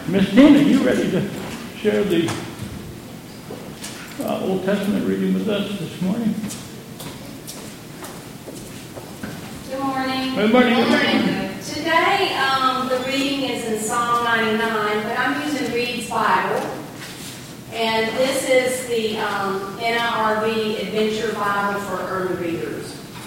Miss Tina, you ready to share the Old Testament reading with us this morning? Good morning. Good morning. Good morning. Today, the reading is in Psalm 99, but I'm using Reed's Bible. And this is the NIRV Adventure Bible for early readers.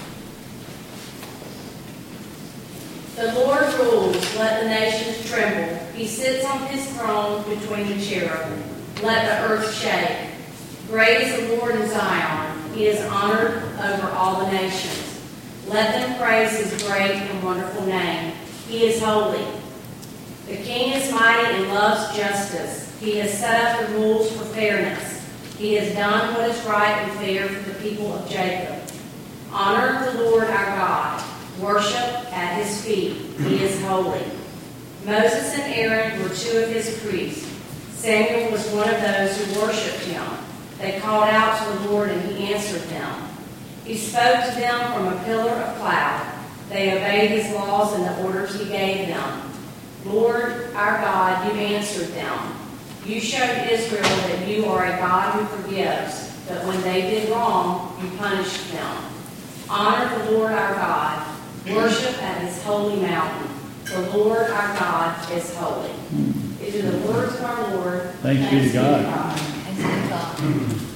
The Lord rules, let the nations tremble. He sits on his throne between the cherubim. Let the earth shake. Great is the Lord in Zion. He is honored over all the nations. Let them praise his great and wonderful name. He is holy. The King is mighty and loves justice. He has set up the rules for fairness. He has done what is right and fair for the people of Jacob. Honor the Lord our God. Worship at his feet. He is holy. Moses and Aaron were two of his priests. Samuel was one of those who worshipped him. They called out to the Lord and he answered them. He spoke to them from a pillar of cloud. They obeyed his laws and the orders he gave them. Lord, our God, you answered them. You showed Israel that you are a God who forgives, but when they did wrong, you punished them. Honor the Lord our God. Worship at his holy mountain. The Lord our God is holy. These are the words of our Lord. Thanks be to God. Thanks be to God.